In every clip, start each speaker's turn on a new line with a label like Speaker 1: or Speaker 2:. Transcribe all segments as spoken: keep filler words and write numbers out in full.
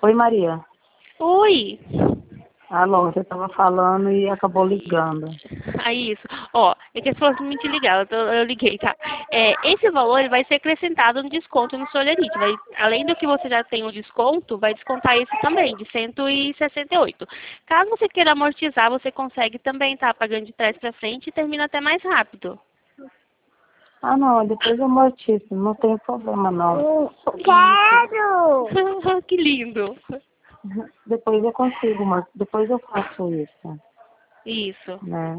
Speaker 1: Oi, Maria.
Speaker 2: Oi.
Speaker 1: Alô, você estava falando e acabou ligando.
Speaker 2: Ah, isso. Ó, é que as pessoas me te ligaram, então eu liguei, tá? É, esse valor ele vai ser acrescentado no desconto no Solerite. Vai, além do que você já tem o desconto, vai descontar esse também, de cento e sessenta e oito. Caso você queira amortizar, você consegue também, tá? Pagando de trás pra frente e termina até mais rápido.
Speaker 1: Ah, não, depois eu amortizo, não tem problema, não.
Speaker 2: Quero! Que lindo!
Speaker 1: Depois eu consigo, mas depois eu faço isso,
Speaker 2: Isso.
Speaker 1: né?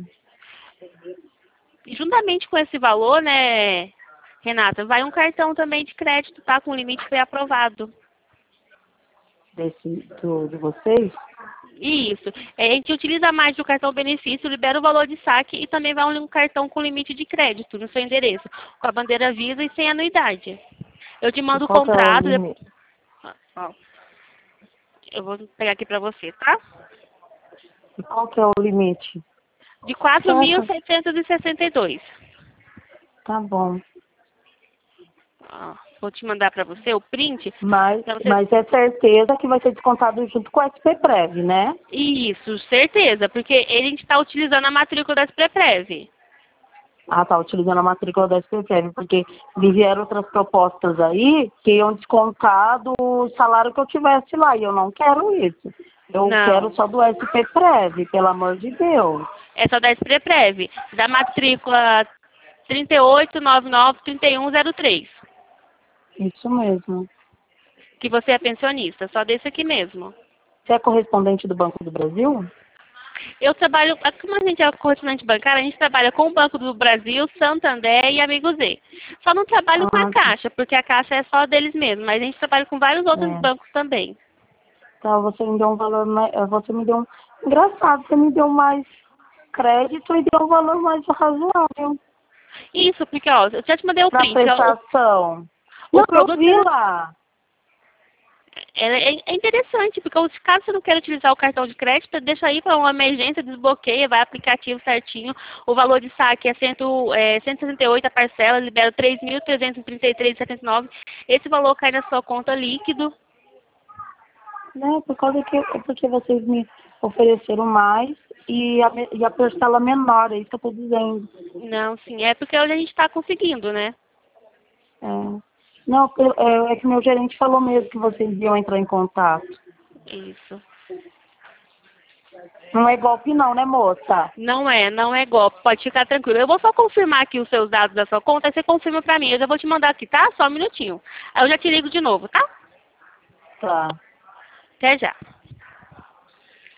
Speaker 2: E juntamente com esse valor, né, Renata, vai um cartão também de crédito, tá? Com o limite foi aprovado.
Speaker 1: Desse, do, de vocês?
Speaker 2: Isso. É, a gente utiliza mais do cartão benefício, libera o valor de saque e também vai um cartão com limite de crédito no seu endereço, com a bandeira Visa e sem anuidade. Eu te
Speaker 1: E
Speaker 2: mando o
Speaker 1: qual que é o
Speaker 2: contrato.
Speaker 1: limite?
Speaker 2: Ó, eu vou pegar aqui pra você, tá?
Speaker 1: E qual que é o limite?
Speaker 2: De quatro mil
Speaker 1: Certo,
Speaker 2: seiscentos e sessenta e dois.
Speaker 1: tá bom.
Speaker 2: Ó, vou te mandar pra você o print.
Speaker 1: Mas,
Speaker 2: Pra você...
Speaker 1: mas é certeza que vai ser descontado junto com o S P Prev, né?
Speaker 2: Isso, certeza, porque a gente está utilizando a matrícula da Spreprev.
Speaker 1: Ah, tá, utilizando a matrícula da S P Prev, porque me vieram outras propostas aí que iam descontar do salário que eu tivesse lá, e eu não quero isso. Eu quero
Speaker 2: Não,
Speaker 1: só do S P Prev, pelo amor de Deus.
Speaker 2: é só da Spreprev, da matrícula trinta e oito, noventa e nove, trinta e um zero três,
Speaker 1: Isso mesmo.
Speaker 2: que você é pensionista, só desse aqui mesmo.
Speaker 1: Você é correspondente do Banco do Brasil?
Speaker 2: Eu trabalho, como a gente é correspondente bancário, a gente trabalha com o Banco do Brasil, Santander e Amigo Z. Só não trabalho com a
Speaker 1: Ah, tá.
Speaker 2: Caixa, porque a Caixa é só deles mesmos, mas a gente trabalha com vários outros
Speaker 1: É.
Speaker 2: bancos também.
Speaker 1: Tá, você me deu um valor mais. Você me deu um. Engraçado, você me deu mais crédito e deu um valor mais razoável
Speaker 2: Isso, porque, ó, eu já te mandei o
Speaker 1: para
Speaker 2: print, ó,
Speaker 1: prestação.
Speaker 2: o,
Speaker 1: Não,
Speaker 2: o
Speaker 1: eu
Speaker 2: produto...
Speaker 1: vi lá.
Speaker 2: É, é- é interessante, porque os- caso você não queira utilizar o cartão de crédito, deixa aí para uma emergência, desbloqueia, vai aplicativo certinho. O valor de saque é, cento, é cento e sessenta e oito a parcela, libera três mil trezentos e trinta e três vírgula setenta e nove. Esse valor cai na sua conta líquido.
Speaker 1: Né? Por causa que porque vocês me ofereceram mais e a, me- e a parcela menor, é isso que eu estou dizendo.
Speaker 2: Não, sim, é porque hoje a gente está conseguindo, né?
Speaker 1: É. Não, eu- é, é que meu gerente falou mesmo que vocês iam entrar em contato.
Speaker 2: Isso.
Speaker 1: Não é golpe não, né, moça?
Speaker 2: Não é, não é golpe, pode ficar tranquilo. Eu vou só confirmar aqui os seus dados da sua conta, aí você confirma pra mim. Eu já vou te mandar aqui, tá? Só um minutinho. Aí eu já te ligo de novo, tá?
Speaker 1: Tá.
Speaker 2: Até já.